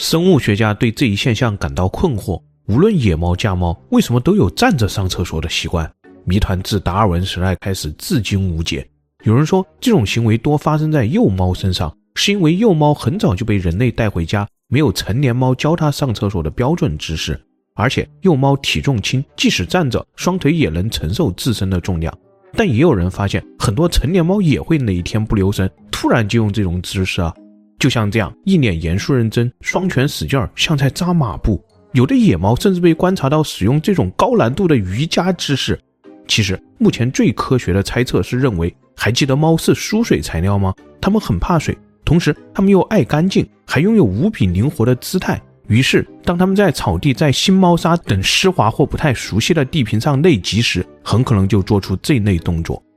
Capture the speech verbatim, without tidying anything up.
生物学家对这一现象感到困惑，无论野猫家猫为什么都有站着上厕所的习惯，谜团自达尔文时代开始至今无解。有人说这种行为多发生在幼猫身上，是因为幼猫很早就被人类带回家，没有成年猫教它上厕所的标准知识，而且幼猫体重轻，即使站着双腿也能承受自身的重量。但也有人发现很多成年猫也会哪一天不留神突然就用这种姿势啊，就像这样一脸严肃认真，双拳使劲像在扎马步。有的野猫甚至被观察到使用这种高难度的瑜伽姿势。其实目前最科学的猜测是认为，还记得猫是疏水材料吗？它们很怕水，同时它们又爱干净，还拥有无比灵活的姿态。于是当它们在草地、在新猫砂等湿滑或不太熟悉的地坪上内急时，很可能就做出这类动作。